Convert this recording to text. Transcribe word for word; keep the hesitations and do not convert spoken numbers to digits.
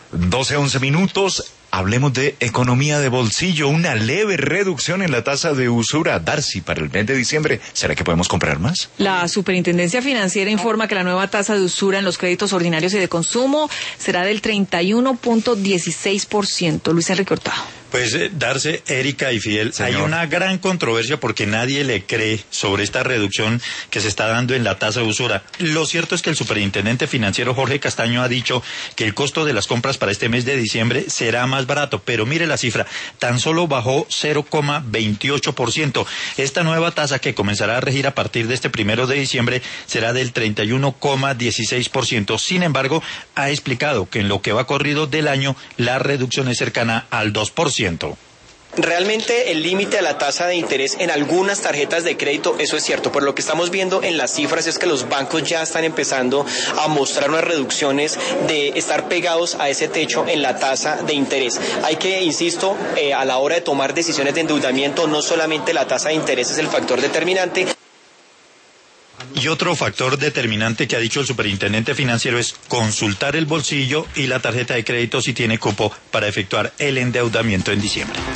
doce, once minutos. Hablemos de economía de bolsillo, una leve reducción en la tasa de usura. Darcy, para el mes de diciembre, ¿será que podemos comprar más? La Superintendencia Financiera informa que la nueva tasa de usura en los créditos ordinarios y de consumo será del treinta y uno punto dieciséis por ciento. Luis Enrique Hurtado. Pues, eh, Darce, Erika y Fidel, Señor. Hay una gran controversia porque nadie le cree sobre esta reducción que se está dando en la tasa de usura. Lo cierto es que el superintendente financiero Jorge Castaño ha dicho que el costo de las compras para este mes de diciembre será más barato, pero mire la cifra, tan solo bajó cero coma veintiocho por ciento. Esta nueva tasa, que comenzará a regir a partir de este primero de diciembre, será del treinta y uno coma dieciséis por ciento. Sin embargo, ha explicado que en lo que va corrido del año, la reducción es cercana al dos por ciento. Realmente el límite a la tasa de interés en algunas tarjetas de crédito, eso es cierto, pero lo que estamos viendo en las cifras es que los bancos ya están empezando a mostrar unas reducciones de estar pegados a ese techo en la tasa de interés. Hay que, insisto, eh, a la hora de tomar decisiones de endeudamiento, no solamente la tasa de interés es el factor determinante. Y otro factor determinante que ha dicho el superintendente financiero es consultar el bolsillo y la tarjeta de crédito si tiene cupo para efectuar el endeudamiento en diciembre.